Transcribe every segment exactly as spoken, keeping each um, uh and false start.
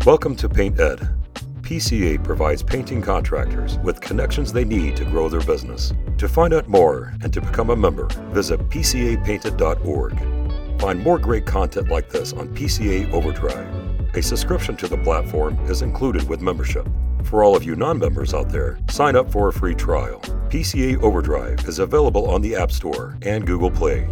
Welcome to Paint Ed. P C A provides painting contractors with connections they need to grow their business. To find out more and to become a member, visit P C A painted dot org. Find more great content like this on P C A Overdrive. A subscription to the platform is included with membership. For all of you non-members out there, sign up for a free trial. P C A Overdrive is available on the App Store and Google Play.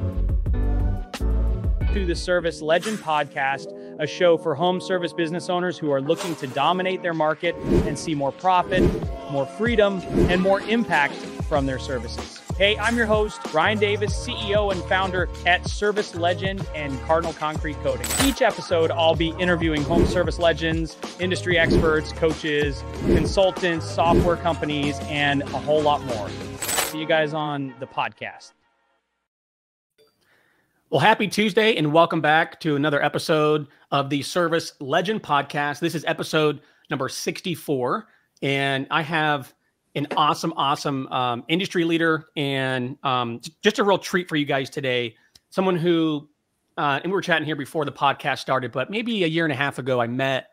To the Service Legend Podcast, a show for home service business owners who are looking to dominate their market and see more profit, more freedom, and more impact from their services. Hey, I'm your host, Ryan Davis, C E O and founder at Service Legend and Cardinal Concrete Coating. Each episode, I'll be interviewing home service legends, industry experts, coaches, consultants, software companies, and a whole lot more. See you guys on the podcast. Well, happy Tuesday and welcome back to another episode of the Service Legend Podcast. This is episode number sixty-four, and I have an awesome, awesome um, industry leader and um, just a real treat for you guys today. Someone who, uh, and we were chatting here before the podcast started, but maybe a year and a half ago, I met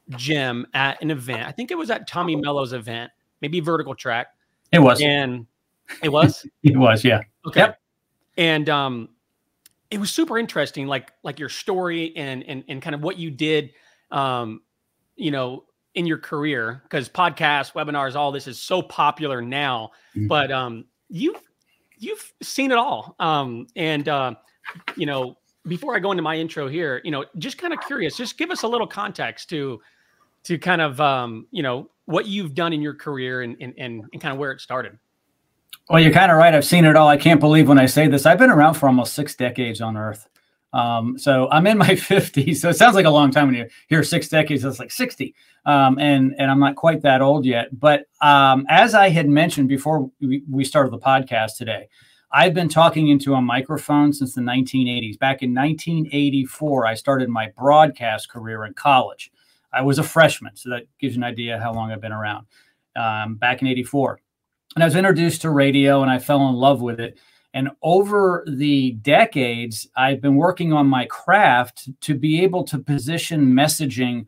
Jim at an event. I think it was at Tommy Mello's event, maybe Vertical Track. It was. And it was? It was, yeah. Okay. Yep. And um, it was super interesting, like like your story and and and kind of what you did, um, you know, in your career, because podcasts, webinars, all this is so popular now. Mm-hmm. But um, you've you've seen it all. Um, and uh, you know, before I go into my intro here, you know, just kind of curious, just give us a little context to to kind of um, you know, what you've done in your career and and and, and kind of where it started. Well, you're kind of right. I've seen it all. I can't believe when I say this. I've been around for almost six decades on Earth. Um, so I'm in my fifties. So it sounds like a long time when you hear six decades. It's like sixty. Um, and, and I'm not quite that old yet. But um, as I had mentioned before we, we started the podcast today, I've been talking into a microphone since the nineteen eighties. Back in nineteen eighty-four, I started my broadcast career in college. I was a freshman. So that gives you an idea how long I've been around. Um, back in eighty-four. And I was introduced to radio and I fell in love with it. And over the decades, I've been working on my craft to be able to position messaging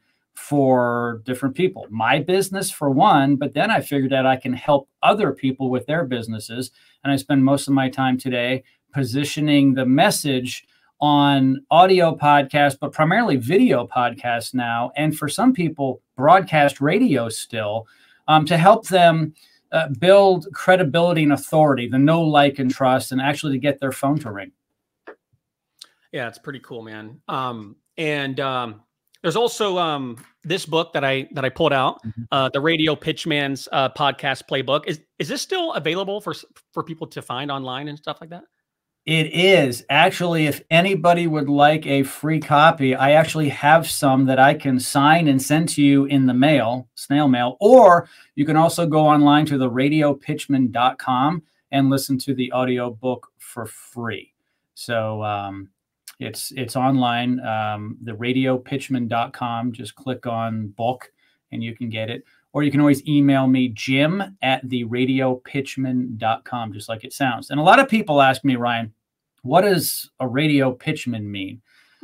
for different people. My business for one, but then I figured out I can help other people with their businesses. And I spend most of my time today positioning the message on audio podcasts, but primarily video podcasts now. And for some people, broadcast radio still, um, to help them Uh, build credibility and authority, the know, like, and trust, and actually to get their phone to ring. Yeah, it's pretty cool, man. Um, and um, there's also um, this book that I that I pulled out, mm-hmm. uh, the Radio Pitchman's uh, podcast playbook. Is is this still available for for people to find online and stuff like that? It is. Actually, if anybody would like a free copy, I actually have some that I can sign and send to you in the mail, snail mail, or you can also go online to the radio pitchman dot com and listen to the audio book for free. So um, it's it's online, um, the radio pitchman dot com. Just click on book and you can get it. Or you can always email me, Jim at the radio pitchman dot com, just like it sounds. And a lot of people ask me, Ryan, what does a radio pitchman mean?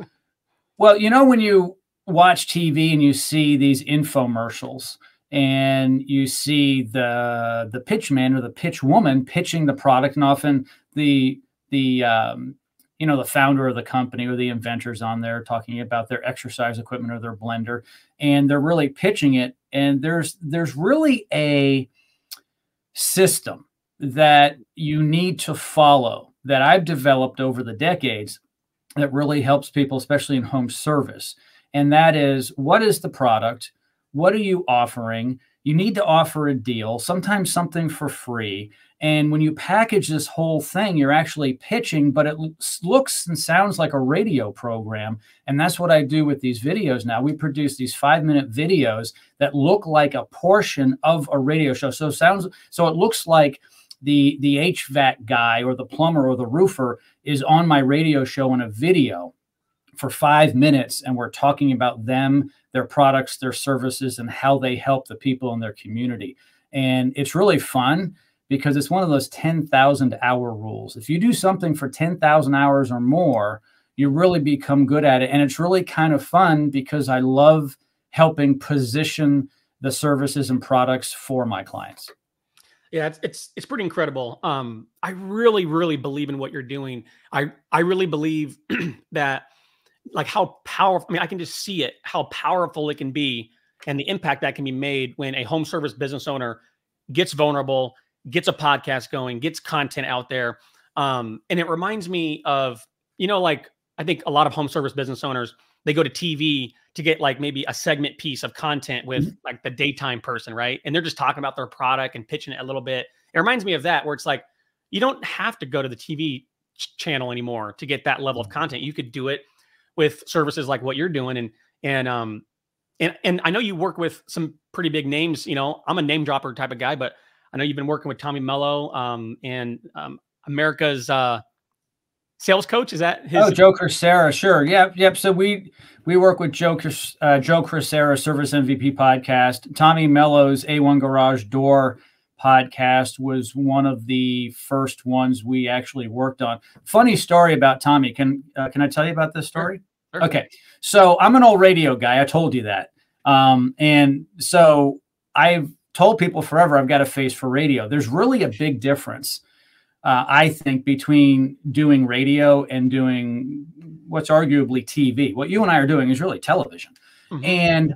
Well, you know, when you watch T V and you see these infomercials and you see the the pitchman or the pitch woman pitching the product, and often the the um, you know, the founder of the company or the inventors on there talking about their exercise equipment or their blender, and they're really pitching it. And there's there's really a system that you need to follow that I've developed over the decades that really helps people, especially in home service. And that is, what is the product? What are you offering? You need to offer a deal, sometimes something for free. And when you package this whole thing, you're actually pitching, but it looks and sounds like a radio program. And that's what I do with these videos now. We produce these five minute videos that look like a portion of a radio show. So it sounds, so it looks like the, the H V A C guy or the plumber or the roofer is on my radio show in a video for five minutes. And we're talking about them, their products, their services, and how they help the people in their community. And it's really fun, because it's one of those ten thousand hour rules. If you do something for ten thousand hours or more, you really become good at it. And it's really kind of fun because I love helping position the services and products for my clients. Yeah, it's it's it's pretty incredible. Um, I really, really believe in what you're doing. I I really believe that, like, how powerful. I mean, I can just see it, how powerful it can be, and the impact that can be made when a home service business owner gets vulnerable, gets a podcast going, gets content out there. Um, and it reminds me of, you know, like, I think a lot of home service business owners, they go to T V to get like maybe a segment piece of content with mm-hmm. like the daytime person, right? And they're just talking about their product and pitching it a little bit. It reminds me of that, where it's like, you don't have to go to the T V ch- channel anymore to get that level of content. You could do it with services like what you're doing. And, and, um, and, and I know you work with some pretty big names. You know, I'm a name dropper type of guy, but I know you've been working with Tommy Mello, um, and, um, America's, uh, sales coach. Is that his? Oh, Joe Crisara. Sure. Yep. Yep. So we, we work with Joe, uh, Joe Crisara, Service M V P podcast. Tommy Mello's A one Garage Door podcast was one of the first ones we actually worked on. Funny story about Tommy. Can, uh, can I tell you about this story? Sure. Okay. So I'm an old radio guy. I told you that. Um, and so I've told people forever, I've got a face for radio. There's really a big difference, Uh, I think, between doing radio and doing what's arguably T V. What you and I are doing is really television. Mm-hmm. And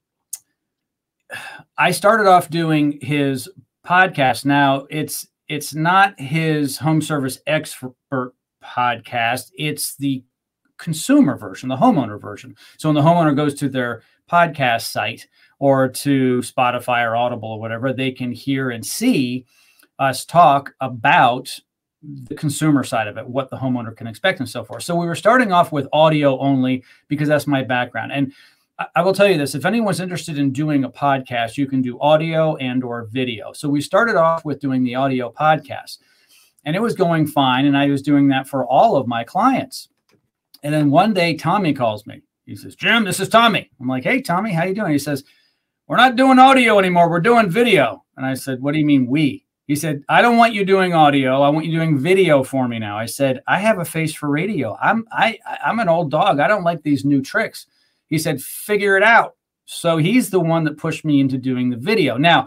I started off doing his podcast. Now, it's it's not his home service expert podcast. It's the consumer version, the homeowner version. So when the homeowner goes to their podcast site or to Spotify or Audible or whatever, they can hear and see us talk about the consumer side of it, what the homeowner can expect and so forth. So we were starting off with audio only because that's my background. And I, I will tell you this, if anyone's interested in doing a podcast, you can do audio and or video. So we started off with doing the audio podcast, and it was going fine. And I was doing that for all of my clients. And then one day Tommy calls me. He says, "Jim, this is Tommy." I'm like, "Hey, Tommy, how you doing?" He says, "We're not doing audio anymore. We're doing video." And I said, "What do you mean we?" He said, "I don't want you doing audio. I want you doing video for me now." I said, "I have a face for radio. I'm I I'm an old dog. I don't like these new tricks." He said, "Figure it out." So he's the one that pushed me into doing the video. Now,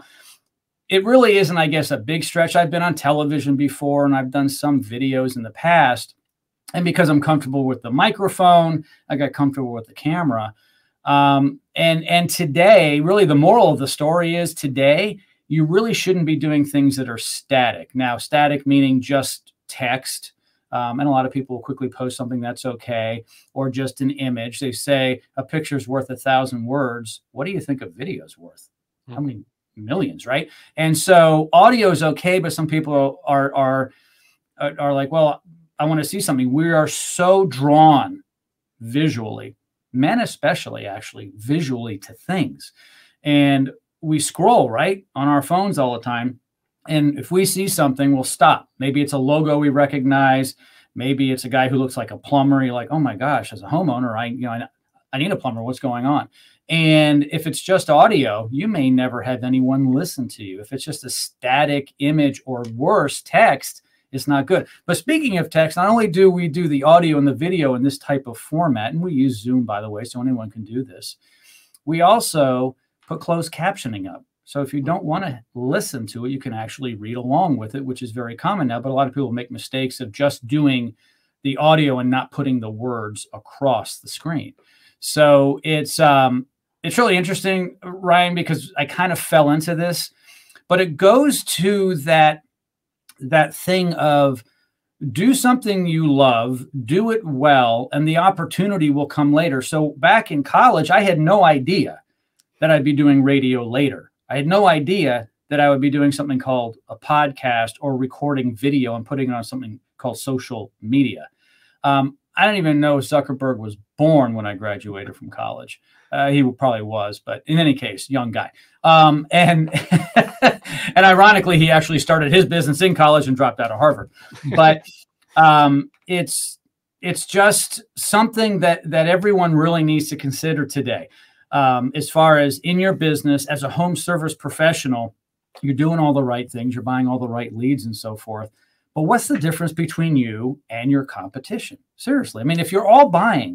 it really isn't, I guess, a big stretch. I've been on television before, and I've done some videos in the past. And because I'm comfortable with the microphone, I got comfortable with the camera. Um, and and today, really, the moral of the story is today, you really shouldn't be doing things that are static. Now, static meaning just text. Um, and a lot of people will quickly post something that's okay, or just an image. They say a picture's worth a thousand words. What do you think a video's worth? Mm-hmm. How many millions, right? And so audio is okay, but some people are, are, are, are like, well, I want to see something. We are so drawn visually, men especially, actually, visually to things. And we scroll, right, on our phones all the time. And if we see something, we'll stop. Maybe it's a logo we recognize. Maybe it's a guy who looks like a plumber. You're like, oh my gosh, as a homeowner, I, you know, I, I need a plumber. What's going on? And if it's just audio, you may never have anyone listen to you. If it's just a static image or worse, text, it's not good. But speaking of text, not only do we do the audio and the video in this type of format, and we use Zoom, by the way, so anyone can do this, we also put closed captioning up. So if you don't want to listen to it, you can actually read along with it, which is very common now. But a lot of people make mistakes of just doing the audio and not putting the words across the screen. So it's um, it's really interesting, Ryan, because I kind of fell into this, but it goes to that that thing of do something you love, do it well, and the opportunity will come later. So back in college, I had no idea that I'd be doing radio later. I had no idea that I would be doing something called a podcast or recording video and putting it on something called social media. Um, I don't even know Zuckerberg was born when I graduated from college. Uh, he probably was, but in any case, young guy. Um, and and ironically, he actually started his business in college and dropped out of Harvard. But um, it's it's just something that that everyone really needs to consider today. Um, as far as in your business, as a home service professional, you're doing all the right things, you're buying all the right leads and so forth. But what's the difference between you and your competition? Seriously. I mean, if you're all buying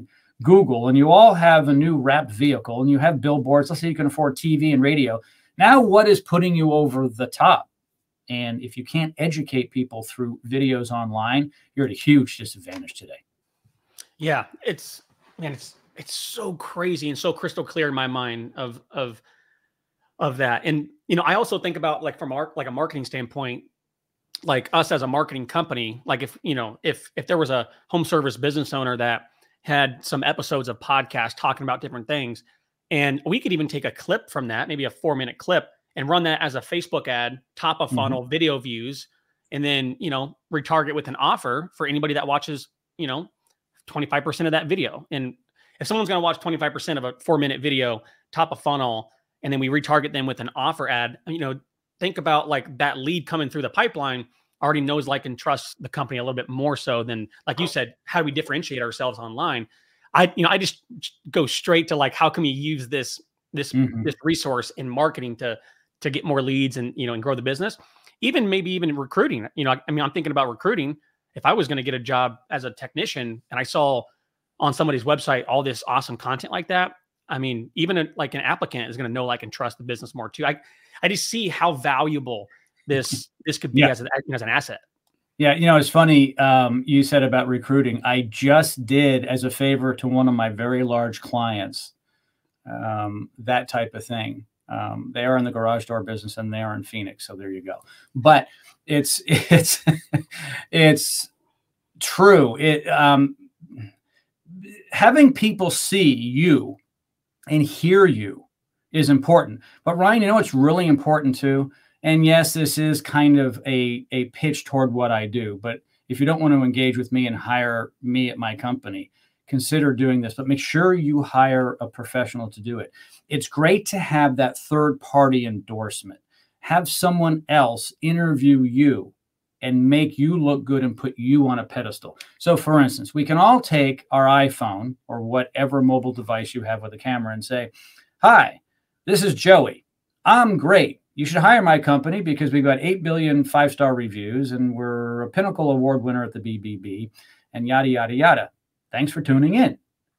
Google, and you all have a new wrapped vehicle, and you have billboards. Let's say you can afford T V and radio. Now, what is putting you over the top? And if you can't educate people through videos online, you're at a huge disadvantage today. Yeah, it's man, it's it's so crazy and so crystal clear in my mind of of of that. And you know, I also think about like from our like a marketing standpoint, like us as a marketing company, like if you know, if if there was a home service business owner that had some episodes of podcasts talking about different things, and we could even take a clip from that, maybe a four minute clip, and run that as a Facebook ad, top of funnel, mm-hmm. video views, and then, you know, retarget with an offer for anybody that watches, you know, twenty-five percent of that video. And if someone's going to watch twenty-five percent of a four minute video, top of funnel, and then we retarget them with an offer ad, you know, think about like that lead coming through the pipeline already knows, like, and trusts the company a little bit more so than, like you said, how do we differentiate ourselves online? I, you know, I just go straight to like, how can we use this, this, mm-hmm. this resource in marketing to, to get more leads and, you know, and grow the business, even maybe even recruiting. You know, I, I mean, I'm thinking about recruiting. If I was going to get a job as a technician and I saw on somebody's website all this awesome content like that, I mean, even a, like an applicant is going to know, like, and trust the business more too. I, I just see how valuable this, this could be yeah. as, an, as an asset. Yeah. You know, it's funny. Um, you said about recruiting. I just did, as a favor to one of my very large clients, um, that type of thing. Um, they are in the garage door business and they are in Phoenix. So there you go. But it's, it's, it's true. It, um, having people see you and hear you is important. But Ryan, you know, what's really important too. And yes, this is kind of a, a pitch toward what I do, but if you don't want to engage with me and hire me at my company, consider doing this, but make sure you hire a professional to do it. It's great to have that third party endorsement. Have someone else interview you and make you look good and put you on a pedestal. So for instance, we can all take our iPhone or whatever mobile device you have with a camera and say, hi, this is Joey. I'm great. You should hire my company because we've got eight billion five-star reviews and we're a Pinnacle Award winner at the B B B and yada, yada, yada. Thanks for tuning in.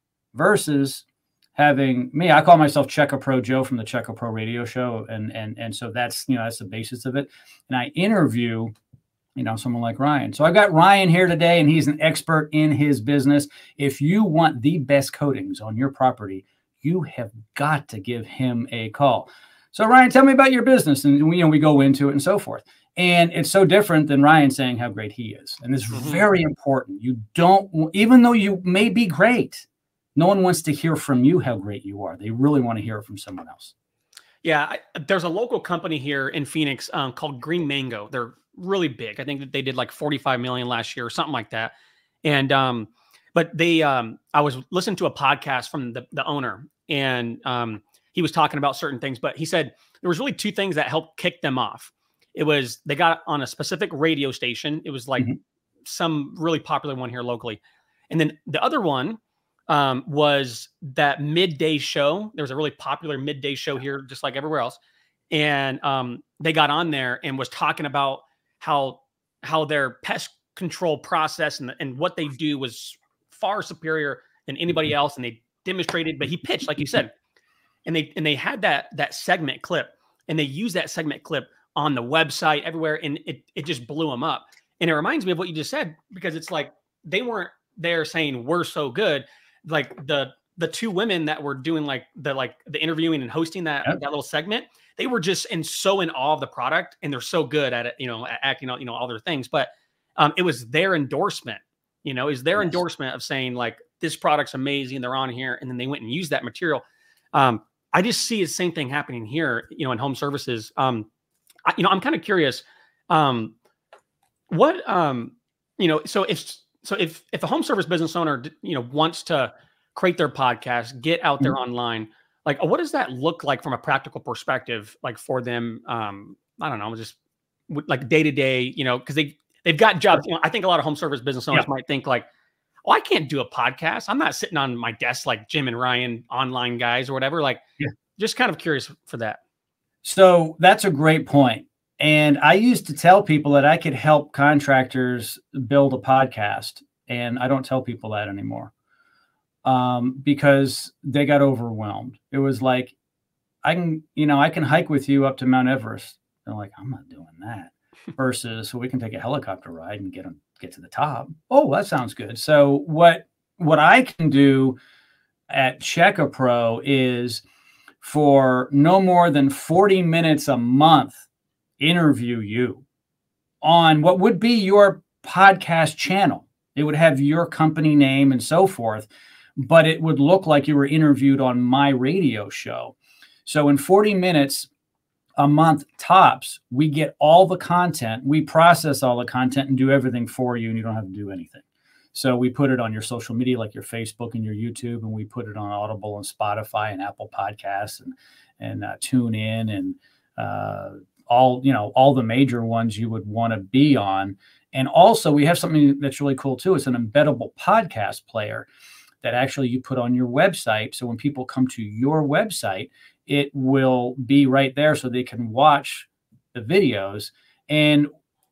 Versus having me, I call myself Checo Pro Joe from the Checo Pro radio show. And, and, and so that's, you know, that's the basis of it. And I interview, you know, someone like Ryan. So I've got Ryan here today and he's an expert in his business. If you want the best coatings on your property, you have got to give him a call. So Ryan, tell me about your business. And we, you know, we go into it and so forth. And it's so different than Ryan saying how great he is. And it's mm-hmm. very important. You don't, even though you may be great, no one wants to hear from you how great you are. They really want to hear it from someone else. Yeah. I, there's a local company here in Phoenix um, called Green Mango. They're really big. I think that they did like forty-five million last year or something like that. And, um, but they, um, I was listening to a podcast from the, the owner and, um, he was talking about certain things, but he said there was really two things that helped kick them off. It was, they got on a specific radio station. It was like mm-hmm. some really popular one here locally. And then the other one um, was that midday show. There was a really popular midday show here, just like everywhere else. And um, they got on there and was talking about how, how their pest control process and, and what they do was far superior than anybody else. And they demonstrated, but he pitched, like you said, and they, and they had that, that segment clip and they used that segment clip on the website everywhere. And it, it just blew them up. And it reminds me of what you just said, because it's like, they weren't there saying we're so good. Like the, the two women that were doing like the, like the interviewing and hosting that, yep. that little segment, they were just in so in awe of the product and they're so good at it, you know, at acting out, you know, all their things. But um, it was their endorsement, you know, is their yes. endorsement of saying like, this product's amazing. They're on here. And then they went and used that material. Um, I just see the same thing happening here, you know, in home services. Um, I, you know, I'm kind of curious, um, what, um, you know, so if, so if, if a home service business owner, you know, wants to create their podcast, get out there mm-hmm. online, like, what does that look like from a practical perspective? Like for them, um, I don't know, just like day to day, you know, cause they, they've got jobs. You know, I think a lot of home service business owners yeah. might think like, oh, I can't do a podcast. I'm not sitting on my desk like Jim and Ryan online guys or whatever. Like, yeah. just kind of curious for that. So that's a great point. And I used to tell people that I could help contractors build a podcast. And I don't tell people that anymore. um, because they got overwhelmed. It was like, I can, you know, I can hike with you up to Mount Everest. They're like, I'm not doing that. Versus, so we can take a helicopter ride and get them get to the top. Oh, that sounds good. So what what I can do at Check-A-Pro is for no more than forty minutes a month, interview you on what would be your podcast channel. It would have your company name and so forth, but it would look like you were interviewed on my radio show. So in forty minutes a month tops, we get all the content, we process all the content and do everything for you, and you don't have to do anything. So we put it on your social media, like your Facebook and your YouTube, and we put it on Audible and Spotify and Apple Podcasts and and uh, TuneIn and uh, all you know all the major ones you would want to be on. And also, we have something that's really cool too. It's an embeddable podcast player that actually you put on your website. So when people come to your website, it will be right there so they can watch the videos. And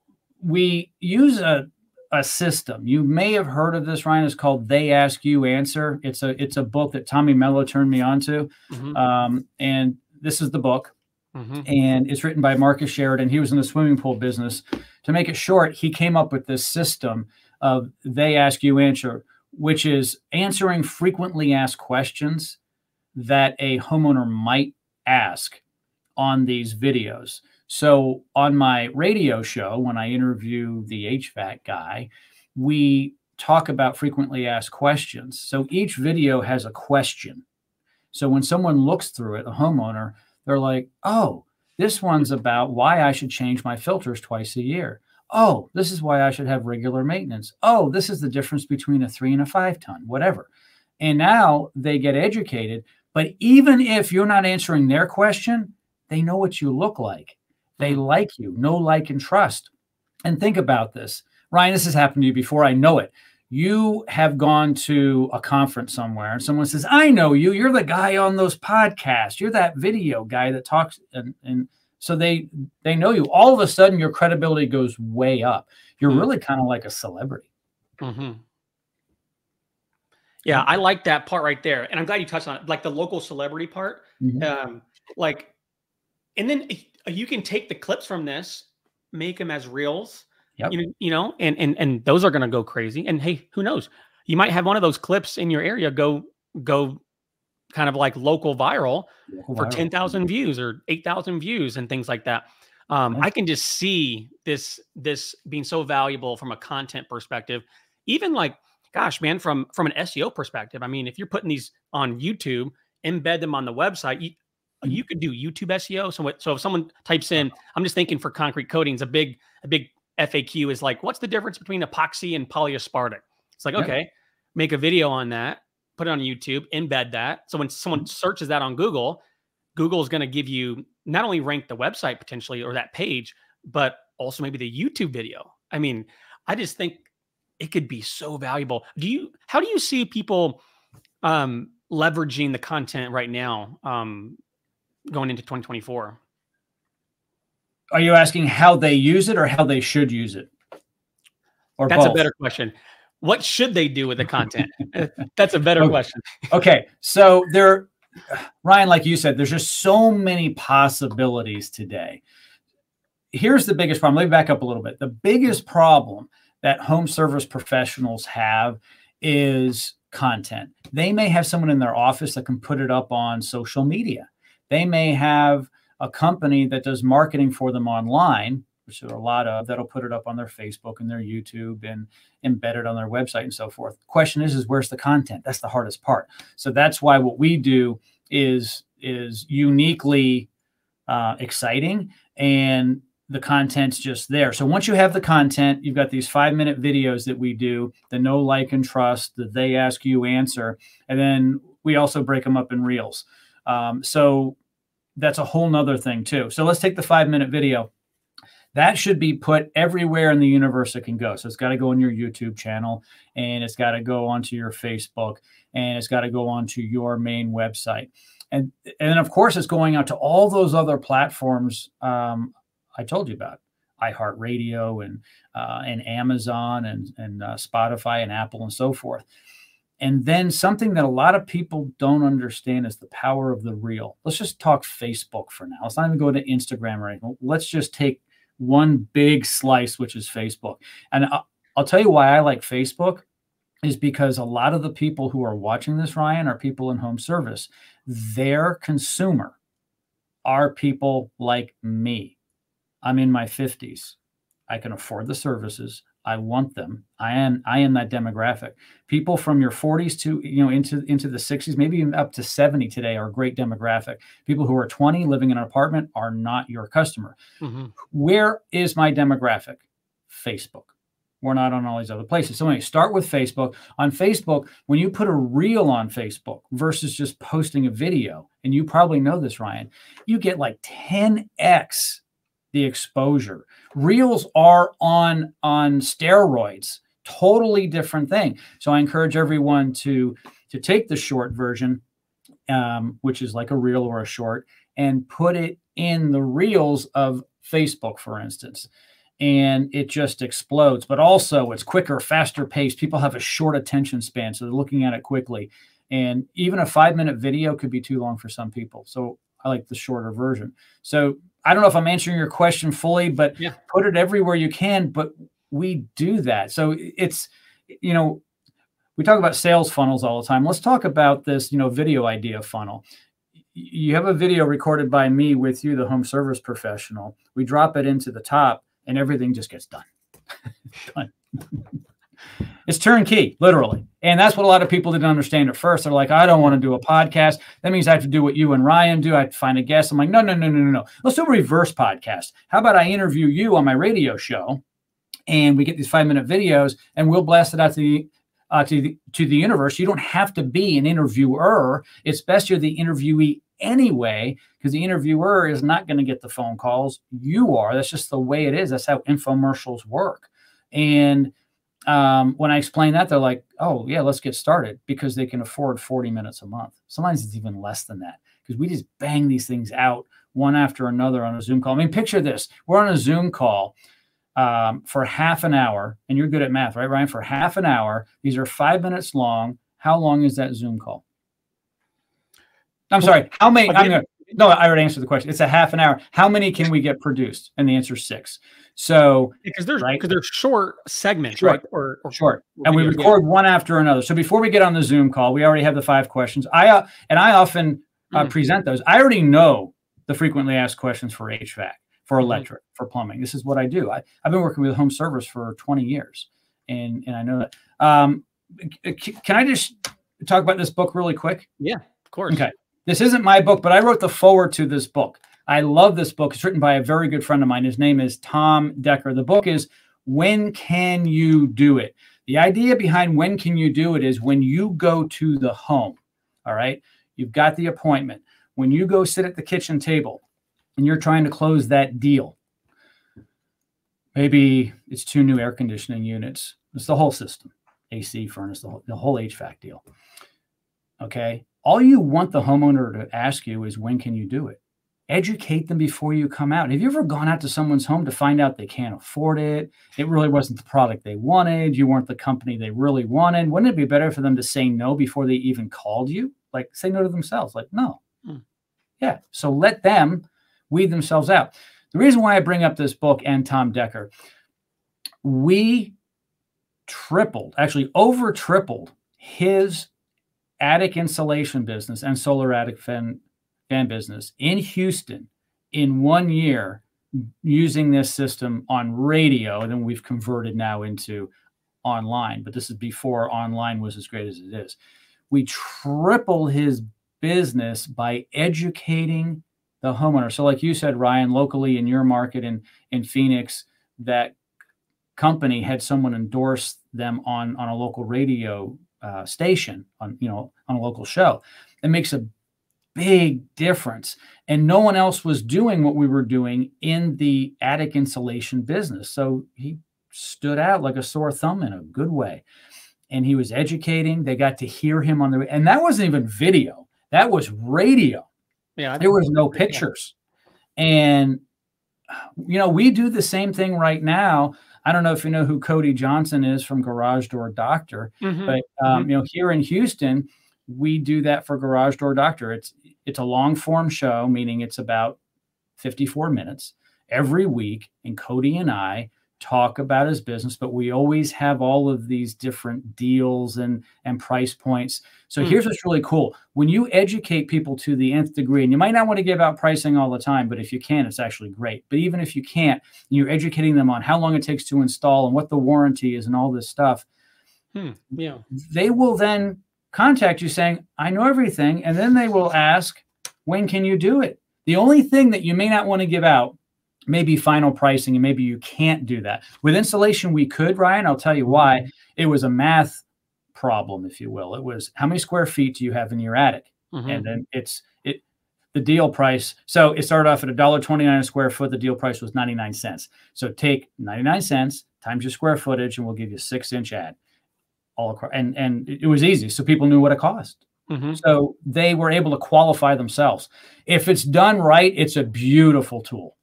we use a a system. You may have heard of this, Ryan. It's called They Ask You Answer. It's a it's a book that Tommy Mello turned me on to. Mm-hmm. Um, and this is the book. Mm-hmm. And it's written by Marcus Sheridan. He was in the swimming pool business. To make it short, he came up with this system of They Ask You Answer, which is answering frequently asked questions that a homeowner might ask on these videos. So on my radio show, when I interview the H V A C guy, we talk about frequently asked questions. So each video has a question. So when someone looks through it, a homeowner, they're like, oh, this one's about why I should change my filters twice a year. Oh, this is why I should have regular maintenance. Oh, this is the difference between a three and a five ton, whatever. And now they get educated. But even if you're not answering their question, they know what you look like. They like you, know, like, and trust. And think about this. Ryan, this has happened to you before. I know it. You have gone to a conference somewhere and someone says, I know you. You're the guy on those podcasts. You're that video guy that talks. And, and so they they know you. All of a sudden, your credibility goes way up. You're mm-hmm. really kind of like a celebrity. Mm-hmm. Yeah, I like that part right there. And I'm glad you touched on it, like the local celebrity part. Mm-hmm. Um, like, and then you can take the clips from this, make them as reels, yep. you know, you know, and, and, and those are going to go crazy. And hey, who knows? You might have one of those clips in your area go, go kind of like local viral local for viral. ten thousand views or eight thousand views and things like that. Um, nice. I can just see this, this being so valuable from a content perspective, even like, gosh, man, from, from an S E O perspective. I mean, if you're putting these on YouTube, embed them on the website, you, you could do YouTube S E O. So what, so if someone types in, I'm just thinking for concrete coatings, a big, a big F A Q is like, what's the difference between epoxy and polyaspartic? It's like, okay, yeah. make a video on that, put it on YouTube, embed that. So when someone searches that on Google, Google is going to give you not only rank the website potentially or that page, but also maybe the YouTube video. I mean, I just think it could be so valuable. Do you, how do you see people um, leveraging the content right now? Um, going into twenty twenty-four? Are you asking how they use it or how they should use it? Or That's both? A better question. What should they do with the content? That's a better okay. question. Okay. So there, Ryan, like you said, there's just so many possibilities today. Here's the biggest problem. Let me back up a little bit. The biggest problem that home service professionals have is content. They may have someone in their office that can put it up on social media. They may have a company that does marketing for them online, which there are a lot of, that'll put it up on their Facebook and their YouTube and embed it on their website and so forth. The question is, is where's the content? That's the hardest part. So that's why what we do is, is uniquely uh, exciting, and the content's just there. So once you have the content, you've got these five minute videos that we do, the know, like, and trust, the They Ask You Answer, and then we also break them up in reels. Um, so that's a whole nother thing too. So let's take the five minute video. That should be put everywhere in the universe it can go. So it's got to go on your YouTube channel, and it's got to go onto your Facebook, and it's got to go onto your main website. And, and of course it's going out to all those other platforms um, I told you about, iHeartRadio and, uh, and Amazon and, and uh, Spotify and Apple and so forth. And then something that a lot of people don't understand is the power of the reel. Let's just talk Facebook for now. Let's not even go to Instagram or anything. Let's just take one big slice, which is Facebook. And I'll, I'll tell you why I like Facebook is because a lot of the people who are watching this, Ryan, are people in home service. Their consumer are people like me. I'm in my fifties. I can afford the services. I want them. I am I am that demographic. People from your forties to, you know, into into the sixties, maybe even up to seventy today are a great demographic. People who are twenty living in an apartment are not your customer. Mm-hmm. Where is my demographic? Facebook. We're not on all these other places. So anyway, start with Facebook. On Facebook, when you put a reel on Facebook versus just posting a video, and you probably know this, Ryan, you get like ten X the exposure. Reels are on, on steroids, totally different thing. So I encourage everyone to, to take the short version, um, which is like a reel or a short, and put it in the reels of Facebook, for instance. And it just explodes. But also it's quicker, faster paced. People have a short attention span, so they're looking at it quickly. And even a five minute video could be too long for some people. So I like the shorter version. So I don't know if I'm answering your question fully, but yeah. Put it everywhere you can. But we do that. So it's, you know, we talk about sales funnels all the time. Let's talk about this, you know, video idea funnel. You have a video recorded by me with you, the home service professional. We drop it into the top and everything just gets done. done. It's turnkey, literally. And that's what a lot of people didn't understand at first. They're like, I don't want to do a podcast. That means I have to do what you and Ryan do. I have to find a guest. I'm like, no, no, no, no, no, no. Let's do a reverse podcast. How about I interview you on my radio show and we get these five minute videos and we'll blast it out to the, uh, to the, to the universe. You don't have to be an interviewer. It's best you're the interviewee anyway, because the interviewer is not going to get the phone calls. You are. That's just the way it is. That's how infomercials work. And Um, when I explain that, they're like, oh, yeah, let's get started, because they can afford forty minutes a month. Sometimes it's even less than that, because we just bang these things out one after another on a Zoom call. I mean, picture this. We're on a Zoom call um, for half an hour, and you're good at math, right, Ryan? For half an hour. These are five minutes long. How long is that Zoom call? I'm sorry. How many? I'm gonna, no, I already answered the question. It's a half an hour. How many can we get produced? And the answer is six. So because there's right? because they're short segments, short, right? Or, or short, or and we record game. one after another. So before we get on the Zoom call, we already have the five questions. I uh, and I often uh, mm. present those. I already know the frequently asked questions for H V A C, for electric, mm. for plumbing. This is what I do. I, I've been working with home service for twenty years, and and I know that. Um, can I just talk about this book really quick? Yeah, of course. Okay, this isn't my book, but I wrote the foreword to this book. I love this book. It's written by a very good friend of mine. His name is Tom Decker. The book is When Can You Do It? The idea behind When Can You Do It is when you go to the home, all right? You've got the appointment. When you go sit at the kitchen table and you're trying to close that deal, maybe it's two new air conditioning units. It's the whole system, A C, furnace, the whole, the whole H V A C deal, okay? All you want the homeowner to ask you is, when can you do it? Educate them before you come out. Have you ever gone out to someone's home to find out they can't afford it? It really wasn't the product they wanted. You weren't the company they really wanted. Wouldn't it be better for them to say no before they even called you? Like, say no to themselves. Like, no. Hmm. Yeah. So let them weed themselves out. The reason why I bring up this book and Tom Decker, we tripled, actually over tripled his attic insulation business and solar attic fan fan business in Houston in one year using this system on radio. And then we've converted now into online, but this is before online was as great as it is. We triple his business by educating the homeowner. So like you said, Ryan, locally in your market in, in Phoenix, that company had someone endorse them on, on a local radio uh, station, on, you know, on a local show. It makes a big difference. And no one else was doing what we were doing in the attic insulation business. So he stood out like a sore thumb in a good way. And he was educating. They got to hear him on the, and that wasn't even video. That was radio. Yeah, there was no pictures. Yeah. And, you know, we do the same thing right now. I don't know if you know who Cody Johnson is from Garage Door Doctor, Mm-hmm. but um, Mm-hmm. you know, here in Houston, we do that for Garage Door Doctor. It's it's a long form show, meaning it's about fifty-four minutes every week, and Cody and I talk about his business, but we always have all of these different deals and and price points. So Mm. here's what's really cool. When you educate people to the nth degree, and you might not want to give out pricing all the time, but if you can, it's actually great. But even if you can't, you're educating them on how long it takes to install and what the warranty is and all this stuff. Hmm. Yeah. They will then contact you saying, I know everything. And then they will ask, when can you do it? The only thing that you may not want to give out maybe final pricing, and maybe you can't do that. With installation, we could, Ryan. I'll tell you why. It was a math problem, if you will. It was, how many square feet do you have in your attic? Mm-hmm. And then it's it the deal price. So it started off at one dollar and twenty-nine cents a square foot. The deal price was ninety-nine cents. So take ninety-nine cents times your square footage, and we'll give you a six inch ad all across. And, and it was easy. So people knew what it cost. Mm-hmm. So they were able to qualify themselves. If it's done right, it's a beautiful tool.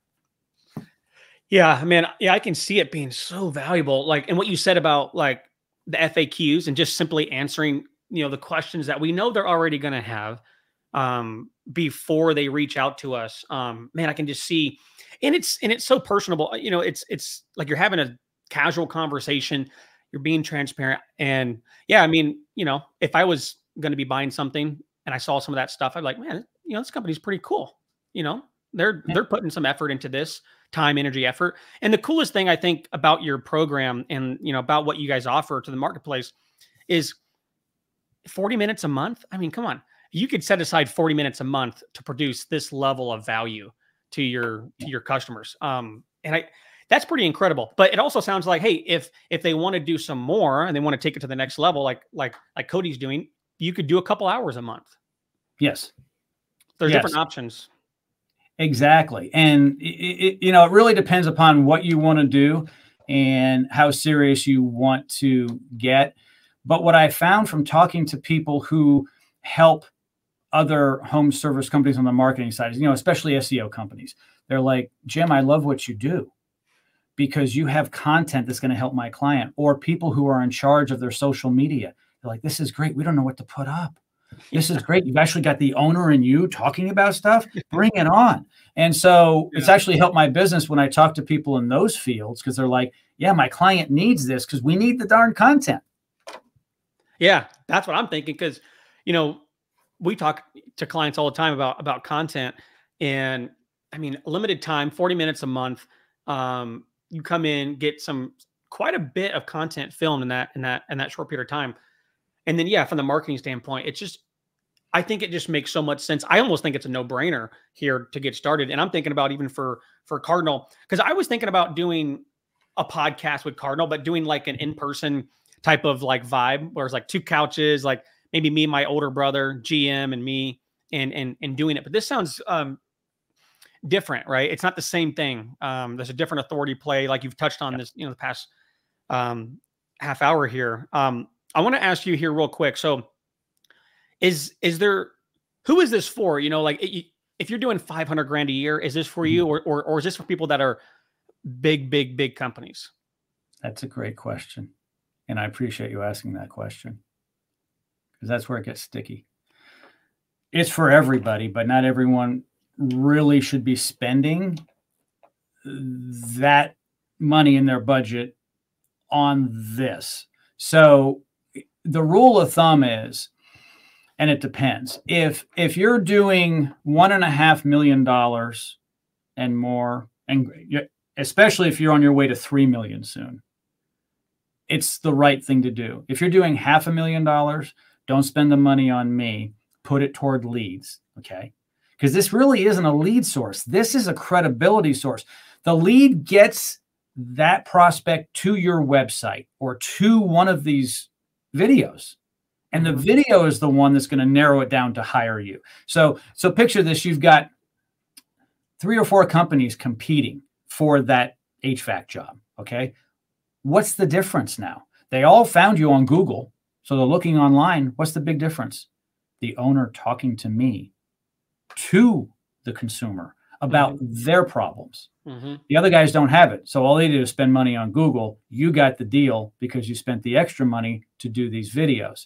Yeah, man. Yeah, I can see it being so valuable. Like, and what you said about like the F A Qs and just simply answering, you know, the questions that we know they're already going to have um, before they reach out to us. Um, man, I can just see, and it's and it's so personable. You know, it's it's like you're having a casual conversation. You're being transparent, and yeah, I mean, you know, if I was going to be buying something and I saw some of that stuff, I'd like, man, you know, this company's pretty cool. You know, they're Yeah. they're putting some effort into this. Time, energy, effort. And the coolest thing I think about your program and, you know, about what you guys offer to the marketplace is forty minutes a month. I mean, come on, you could set aside forty minutes a month to produce this level of value to your, to your customers. Um, and I, that's pretty incredible, but it also sounds like, hey, if, if they want to do some more and they want to take it to the next level, like, like, like Cody's doing, you could do a couple hours a month. Yes. There's Yes. different options. Exactly. And, it, it, you know, it really depends upon what you want to do and how serious you want to get. But what I found from talking to people who help other home service companies on the marketing side is, you know, especially S E O companies, they're like, Jim, I love what you do because you have content that's going to help my client, or people who are in charge of their social media. They're like, this is great. We don't know what to put up. This is great. You've actually got the owner and you talking about stuff. Bring it on. And so yeah. It's actually helped my business when I talk to people in those fields, because they're like, yeah, my client needs this because we need the darn content. Yeah, that's what I'm thinking. Because, you know, we talk to clients all the time about, about content, and I mean, limited time, forty minutes a month. Um, you come in, get some, quite a bit of content filmed in that, in that, in that short period of time. And then, yeah, from the marketing standpoint, it's just, I think it just makes so much sense. I almost think it's a no-brainer here to get started. And I'm thinking about even for, for Cardinal, because I was thinking about doing a podcast with Cardinal, but doing like an in-person type of like vibe, where it's like two couches, like maybe me and my older brother, G M, and me, and, and, and doing it. But this sounds um, different, right? It's not the same thing. Um, there's a different authority play. Like you've touched on this, you know, the past um, half hour here. Um, I want to ask you here real quick. So is, is there, who is this for? You know, like it, if you're doing five hundred grand a year, is this for you, or, or, or is this for people that are big, big, big companies? That's a great question. And I appreciate you asking that question, because that's where it gets sticky. It's for everybody, but not everyone really should be spending that money in their budget on this. So the rule of thumb is, and it depends, if if you're doing one and a half million dollars and more, and especially if you're on your way to three million soon, it's the right thing to do. If you're doing half a million dollars, don't spend the money on me, put it toward leads, okay? Because this really isn't a lead source. This is a credibility source. The lead gets that prospect to your website or to one of these videos. And the video is the one that's going to narrow it down to hire you. So, so picture this, you've got three or four companies competing for that H V A C job, okay? What's the difference now? They all found you on Google, so they're looking online. What's the big difference? The owner talking to me, to the consumer. about Mm-hmm. their problems. Mm-hmm. The other guys don't have it. So all they do is spend money on Google. You got the deal because you spent the extra money to do these videos.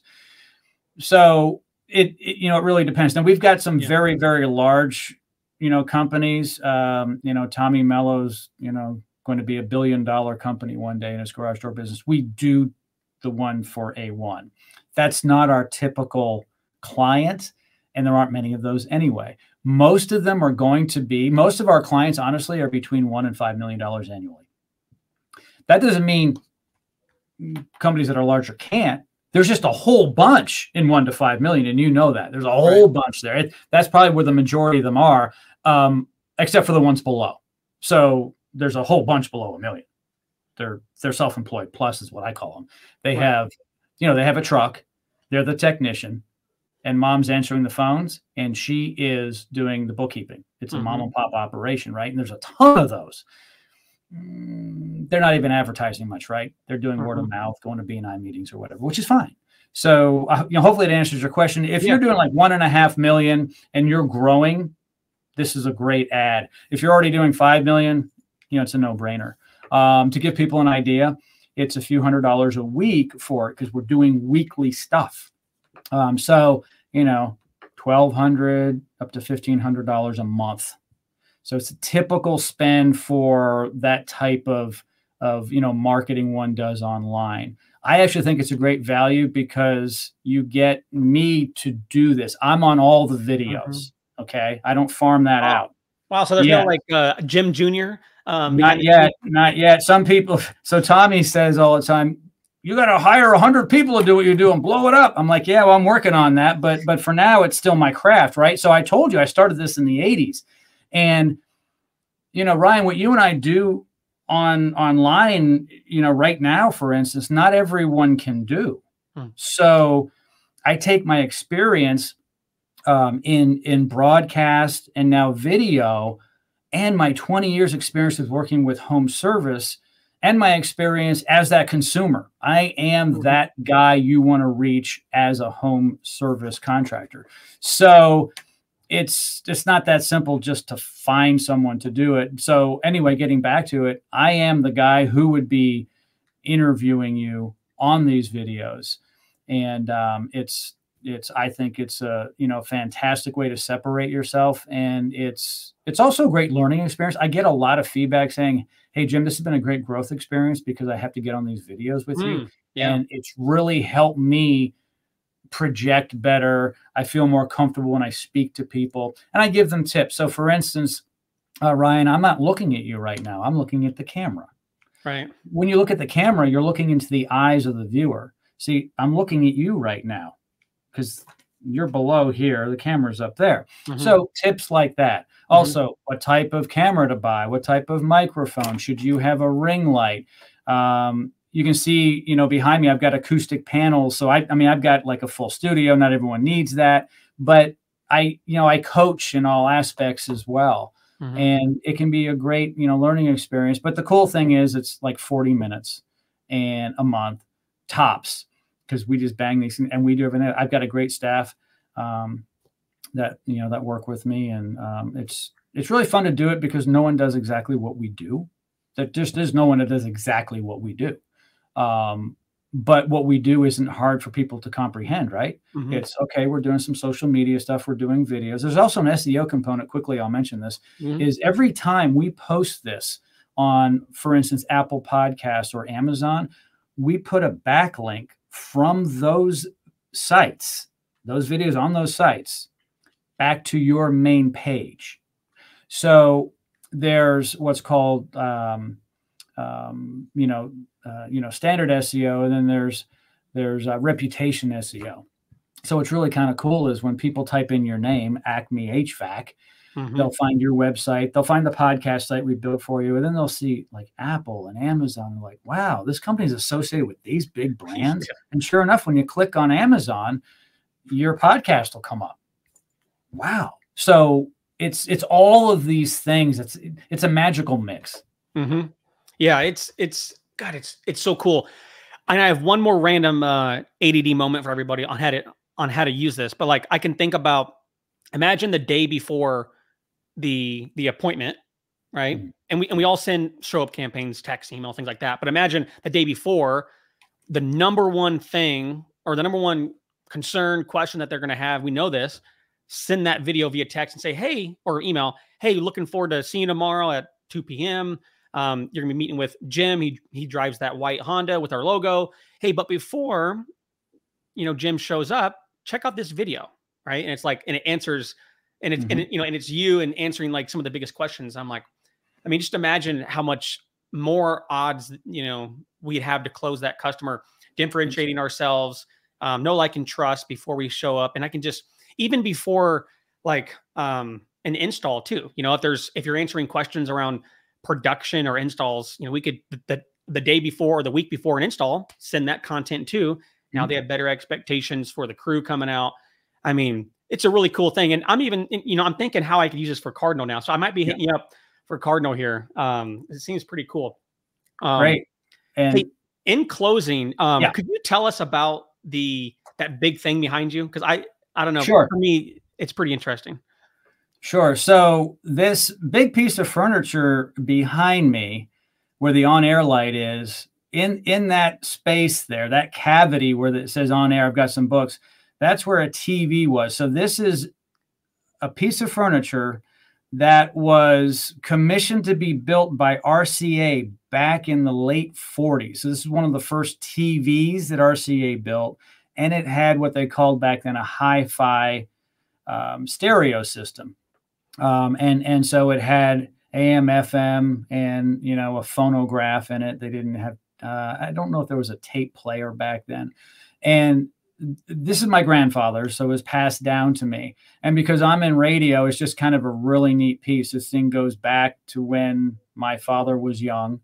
So it, it you know, it really depends. Now we've got some yeah. very, very large, you know, companies. Um, you know, Tommy Mello's, you know, going to be a billion dollar company one day in his garage door business. We do the one for A one. That's not our typical client. And there aren't many of those anyway. Most of them are going to be, most of our clients, honestly, are between one and five million dollars annually. That doesn't mean companies that are larger can't. There's just a whole bunch in one to five million, and you know that. There's a whole right. bunch there. It, that's probably where the majority of them are, um, except for the ones below. So there's a whole bunch below a million. They're they're self-employed plus is what I call them. They right. have, you know, they have a truck. They're the technician. And mom's answering the phones and she is doing the bookkeeping. It's a mm-hmm. mom and pop operation, right? And there's a ton of those. Mm, they're not even advertising much, right? They're doing mm-hmm. word of mouth, going to B and I meetings or whatever, which is fine. So, uh, you know, hopefully it answers your question. If yeah. you're doing like one and a half million and you're growing, this is a great ad. If you're already doing five million, you know, it's a no brainer. Um, to give people an idea, it's a few hundred dollars a week for it because we're doing weekly stuff. Um, so, you know, twelve hundred up to fifteen hundred dollars a month. So it's a typical spend for that type of, of, you know, marketing one does online. I actually think it's a great value because you get me to do this. I'm on all the videos. Mm-hmm. Okay. I don't farm that wow. out. Wow. So there's yeah. no like uh, Jim Junior Um, not yet. Not yet. Some people. So Tommy says all the time, you got to hire a hundred people to do what you do and blow it up. I'm like, yeah, well, I'm working on that. But, but for now, it's still my craft. Right. So I told you, I started this in the eighties and, you know, Ryan, what you and I do on online, you know, right now, for instance, not everyone can do. Hmm. So I take my experience um, in, in broadcast and now video and my twenty years experience with working with home service and my experience as that consumer. I am that guy you want to reach as a home service contractor. So it's it's not that simple just to find someone to do it. So anyway, getting back to it, I am the guy who would be interviewing you on these videos. And um, it's it's I think it's a, you know, fantastic way to separate yourself. And it's it's also a great learning experience. I get a lot of feedback saying, hey, Jim, this has been a great growth experience because I have to get on these videos with mm, you. Yeah. And it's really helped me project better. I feel more comfortable when I speak to people and I give them tips. So for instance, uh, Ryan, I'm not looking at you right now. I'm looking at the camera. Right. When you look at the camera, you're looking into the eyes of the viewer. See, I'm looking at you right now because you're below here. The camera's up there. Mm-hmm. So tips like that. Also, mm-hmm. what type of camera to buy? What type of microphone? Should you have a ring light? Um, you can see, you know, behind me, I've got acoustic panels. So I, I mean, I've got like a full studio. Not everyone needs that, but I, you know, I coach in all aspects as well. Mm-hmm. And it can be a great, you know, learning experience. But the cool thing is it's like forty minutes and a month tops because we just bang these and we do everything. I've got a great staff. Um, that, you know, that work with me. And um, it's, it's really fun to do it because no one does exactly what we do. There just is no one that does exactly what we do. Um, but what we do isn't hard for people to comprehend, right? Mm-hmm. It's okay. We're doing some social media stuff. We're doing videos. There's also an S E O component. Quickly, I'll mention this mm-hmm. is every time we post this on, for instance, Apple Podcasts or Amazon, we put a backlink from those sites, those videos on those sites, back to your main page. So there's what's called, um, um, you know, uh, you know, standard S E O, and then there's there's uh, reputation S E O. So what's really kind of cool is when people type in your name, Acme H V A C, mm-hmm. they'll find your website, they'll find the podcast site we built for you, and then they'll see like Apple and Amazon. And like, wow, this company is associated with these big brands. Yeah. And sure enough, when you click on Amazon, your podcast will come up. Wow. So it's, it's all of these things. It's, it's a magical mix. Mm-hmm. Yeah. It's, it's, God, it's, it's so cool. And I have one more random uh, A D D moment for everybody on how to, on how to use this. But like, I can think about, imagine the day before the the appointment, right? Mm-hmm. And we and we all send show up campaigns, text, email, things like that. But imagine the day before, the number one thing or the number one concern, question that they're going to have, we know this, send that video via text and say, hey, or email, hey, looking forward to seeing you tomorrow at two p.m. Um, you're going to be meeting with Jim. He he drives that white Honda with our logo. Hey, but before, you know, Jim shows up, check out this video, right? And it's like, and it answers, and it's, mm-hmm. and it, you know, and it's you and answering like some of the biggest questions. I'm like, I mean, just imagine how much more odds, you know, we'd have to close that customer, differentiating ourselves, um, know, like, and trust before we show up. And I can just, even before like um, an install too, you know, if there's, if you're answering questions around production or installs, you know, we could the, the day before or the week before an install, send that content too. Now mm-hmm. they have better expectations for the crew coming out. I mean, it's a really cool thing. And I'm even, you know, I'm thinking how I could use this for Cardinal now. So I might be hitting yeah. you up for Cardinal here. Um, it seems pretty cool. Um, Great. And hey, in closing, um, yeah. could you tell us about the, that big thing behind you? Cause I, I don't know. Sure. For me, it's pretty interesting. Sure. So this big piece of furniture behind me, where the on-air light is, in in that space there, that cavity where it says on air, I've got some books. That's where a T V was. So this is a piece of furniture that was commissioned to be built by R C A back in the late forties. So this is one of the first T Vs that R C A built, and it had what they called back then a hi-fi um, stereo system. Um, and, and so it had A M, F M, and, you know, a phonograph in it. They didn't have, uh, I don't know if there was a tape player back then. And this is my grandfather, so it was passed down to me. And because I'm in radio, it's just kind of a really neat piece. This thing goes back to when my father was young.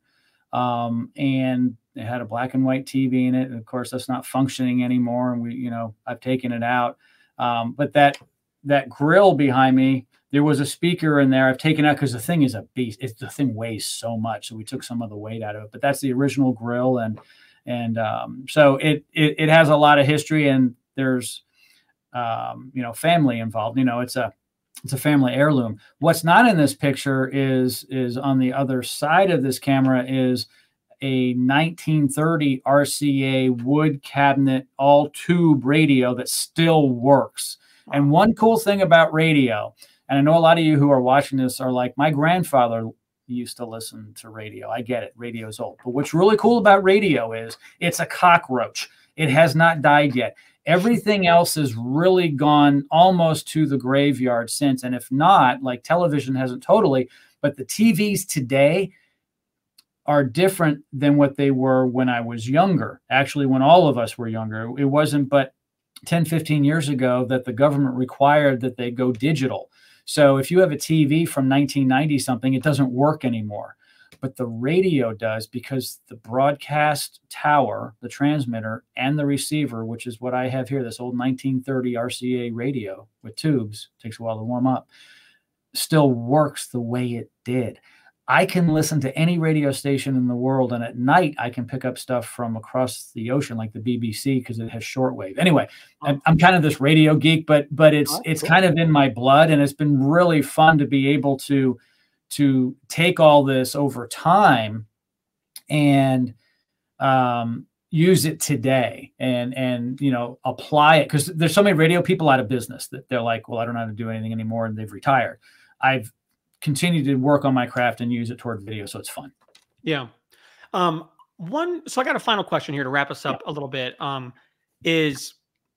Um, and it had a black and white T V in it. And of course, that's not functioning anymore. And we, you know, I've taken it out. Um, but that, that grill behind me, there was a speaker in there. I've taken out because the thing is a beast. It's, the thing weighs so much, so we took some of the weight out of it. But that's the original grill, and and um, so it, it it has a lot of history, and there's um, you know, family involved. You know, it's a it's a family heirloom. What's not in this picture is is on the other side of this camera is a nineteen thirty R C A wood cabinet all tube radio that still works. And one cool thing about radio, and I know a lot of you who are watching this are like, my grandfather used to listen to radio. I get it. Radio's old. But what's really cool about radio is it's a cockroach. It has not died yet. Everything else has really gone almost to the graveyard since. And if not, like television hasn't totally, but the T Vs today are different than what they were when I was younger. Actually, when all of us were younger, it wasn't but ten, fifteen years ago that the government required that they go digital. So if you have a T V from nineteen ninety something, it doesn't work anymore. But the radio does, because the broadcast tower, the transmitter, and the receiver, which is what I have here, this old nineteen thirty R C A radio with tubes, takes a while to warm up, still works the way it did. I can listen to any radio station in the world, and at night I can pick up stuff from across the ocean, like the B B C, because it has shortwave. Anyway, I'm, I'm kind of this radio geek, but but it's oh, it's cool. kind of in my blood, and it's been really fun to be able to to take all this over time and um, use it today, and and you know, apply it, because there's so many radio people out of business that they're like, well, I don't know how to do anything anymore, and they've retired. I've continue to work on my craft and use it toward video. So it's fun. Yeah. Um, one, so I got a final question here to wrap us up yeah. a little bit. Um, is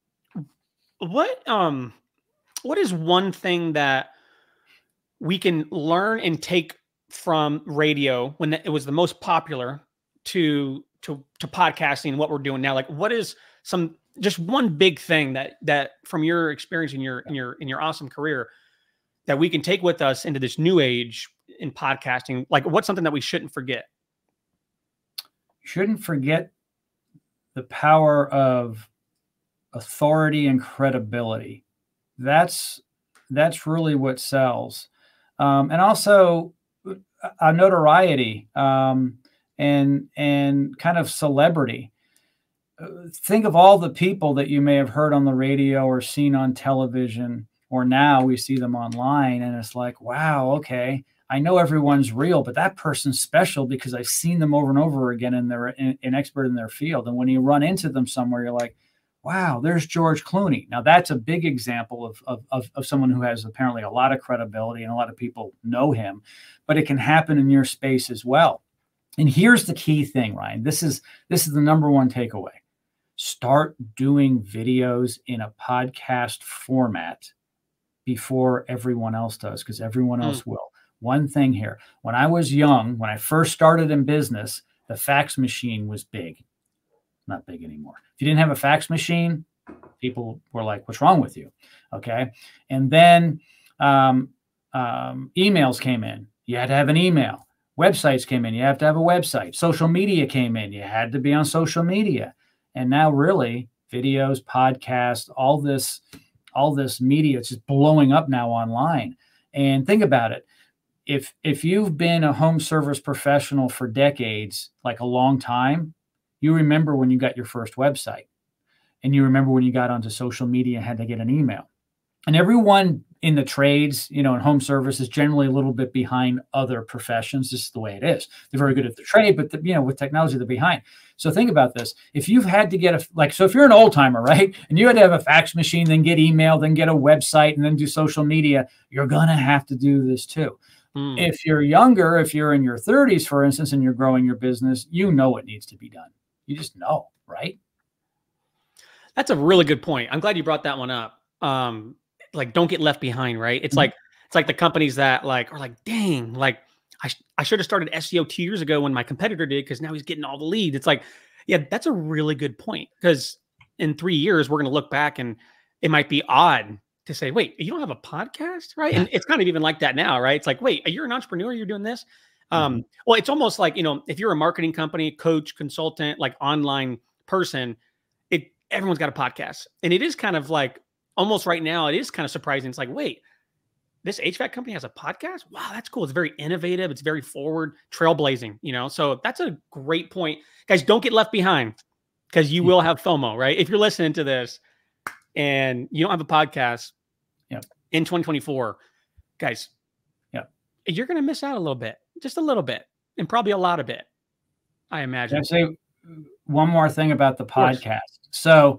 what, um, what is one thing that we can learn and take from radio when it was the most popular to, to, to podcasting, what we're doing now? Like, what is some, just one big thing that, that from your experience in your, in your, in your awesome career, that we can take with us into this new age in podcasting? Like, what's something that we shouldn't forget? Shouldn't forget the power of authority and credibility. That's, that's really what sells. Um, and also a notoriety um, and, and kind of celebrity. Think of all the people that you may have heard on the radio or seen on television or now we see them online and it's like, wow, okay, I know everyone's real, but that person's special because I've seen them over and over again and they're an, an expert in their field. And when you run into them somewhere, you're like, wow, there's George Clooney. Now that's a big example of, of, of, of someone who has apparently a lot of credibility and a lot of people know him, but it can happen in your space as well. And here's the key thing, Ryan. This is, this is the number one takeaway. Start doing videos in a podcast format before everyone else does, because everyone else mm. will. One thing here, when I was young, when I first started in business, the fax machine was big. Not big anymore. If you didn't have a fax machine, people were like, what's wrong with you? Okay. And then um, um, emails came in. You had to have an email. Websites came in. You have to have a website. Social media came in. You had to be on social media. And now really videos, podcasts, all this, all this media, it's just blowing up now online. And think about it. If, if you've been a home service professional for decades, like a long time, you remember when you got your first website and you remember when you got onto social media and had to get an email. And everyone in the trades, you know, in home service is generally a little bit behind other professions. This is the way it is. They're very good at the trade, but the, you know, with technology, they're behind. So think about this. If you've had to get a, like, so if you're an old timer, right, and you had to have a fax machine, then get email, then get a website, and then do social media, you're going to have to do this too. Mm. If you're younger, if you're in your thirties, for instance, and you're growing your business, you know what needs to be done. You just know, right? That's a really good point. I'm glad you brought that one up. Um, like, don't get left behind, right? It's mm-hmm. like, it's like the companies that like, are like, dang, like I, sh- I should have started S E O two years ago when my competitor did, because now he's getting all the leads. It's like, yeah, that's a really good point. Because in three years, we're going to look back and it might be odd to say, wait, you don't have a podcast, right? And it's kind of even like that now, right? It's like, wait, you're an entrepreneur, you're doing this? Um, mm-hmm. Well, it's almost like, you know, if you're a marketing company, coach, consultant, like online person, it everyone's got a podcast. And it is kind of like, almost right now, it is kind of surprising. It's like, wait, this H V A C company has a podcast? Wow, that's cool. It's very innovative. It's very forward, trailblazing, you know? So that's a great point. Guys, don't get left behind, because you will have FOMO, right? If you're listening to this and you don't have a podcast yep. in twenty twenty-four, guys, yep. you're going to miss out a little bit, just a little bit, and probably a lot of it, I imagine. Can I say one more thing about the podcast? So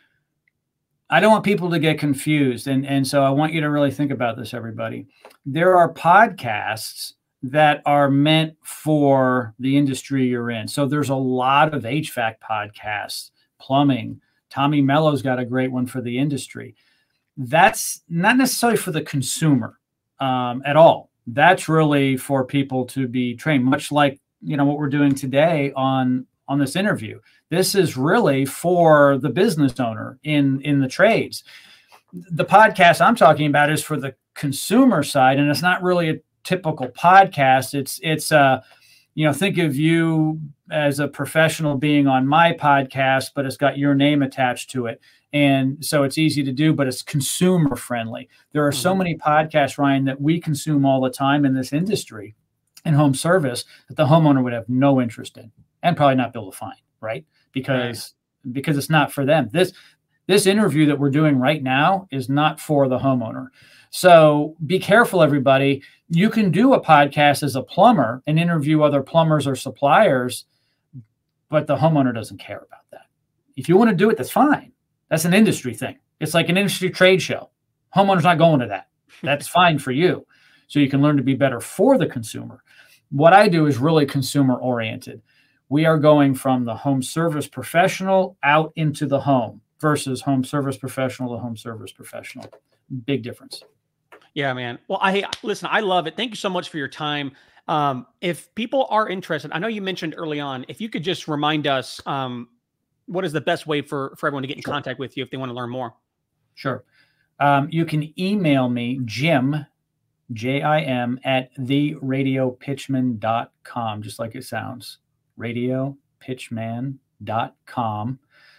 I don't want people to get confused. And, and so I want you to really think about this, everybody. There are podcasts that are meant for the industry you're in. So there's a lot of H V A C podcasts, plumbing. Tommy Mello's got a great one for the industry. That's not necessarily for the consumer um, at all. That's really for people to be trained, much like, you know, what we're doing today on, on this interview. This is really for the business owner in, in the trades. The podcast I'm talking about is for the consumer side, and it's not really a typical podcast. It's, it's, uh, you know, think of you as a professional being on my podcast, but it's got your name attached to it. And so it's easy to do, but it's consumer friendly. There are mm-hmm. so many podcasts, Ryan, that we consume all the time in this industry in home service that the homeowner would have no interest in and probably not be able to find, right? Because, right. because it's not for them. This, this interview that we're doing right now is not for the homeowner. So be careful, everybody. You can do a podcast as a plumber and interview other plumbers or suppliers, but the homeowner doesn't care about that. If you want to do it, that's fine. That's an industry thing. It's like an industry trade show. Homeowner's not going to that. That's fine for you. So you can learn to be better for the consumer. What I do is really consumer oriented. We are going from the home service professional out into the home versus home service professional to home service professional. Big difference. Yeah, man. Well, I listen, I love it. Thank you so much for your time. Um, if people are interested, I know you mentioned early on, if you could just remind us, um, what is the best way for, for everyone to get in sure. contact with you if they want to learn more? Sure. Um, you can email me, Jim, J I M, at the radio pitchman dot com, just like it sounds, radio pitchman dot com.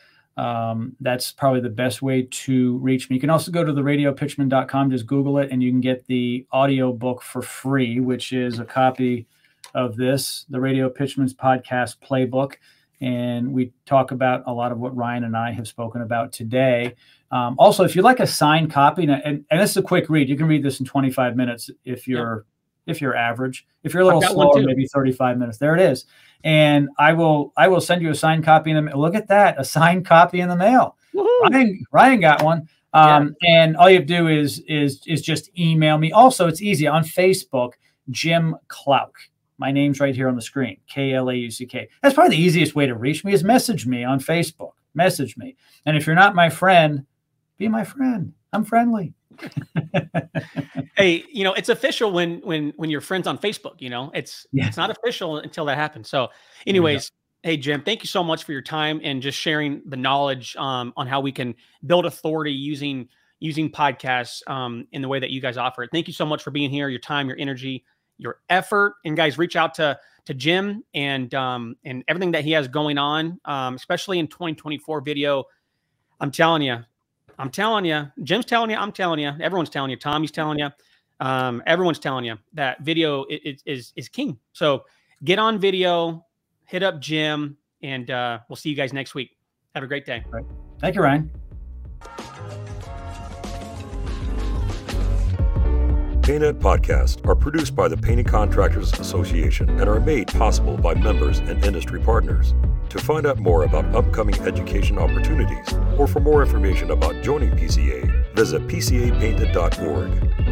Um, that's probably the best way to reach me. You can also go to the radio pitchman dot com, just Google it, and you can get the audio book for free, which is a copy of this, the Radio Pitchman's Podcast Playbook. And we talk about a lot of what Ryan and I have spoken about today. Um, also, if you like a signed copy, and, and, and this is a quick read, you can read this in twenty-five minutes if you're yep. if you're average. If you're a little slower, maybe thirty-five minutes. There it is. And I will I will send you a signed copy in the mail. Look at that, a signed copy in the mail. Ryan, Ryan got one. Um, yeah. And all you have to do is is is just email me. Also, it's easy on Facebook, Jim Klauck. My name's right here on the screen, K L A U C K. That's probably the easiest way to reach me is message me on Facebook. Message me. And if you're not my friend, be my friend. I'm friendly. Hey, you know, it's official when when when you're friends on Facebook, you know. It's yeah. it's not official until that happens. So anyways, yeah. Hey Jim, thank you so much for your time and just sharing the knowledge um, on how we can build authority using using podcasts um, in the way that you guys offer it. Thank you so much for being here, your time, your energy, your effort. And guys, reach out to to Jim and um, and everything that he has going on, um, especially in twenty twenty-four video. I'm telling you, I'm telling you, Jim's telling you, I'm telling you, everyone's telling you, Tommy's telling you, um, everyone's telling you that video is, is, is king. So get on video, hit up Jim, and uh, we'll see you guys next week. Have a great day. Right. Thank you, Ryan. PaintNet podcasts are produced by the Painting Contractors Association and are made possible by members and industry partners. To find out more about upcoming education opportunities or for more information about joining P C A, visit P C A painted dot org.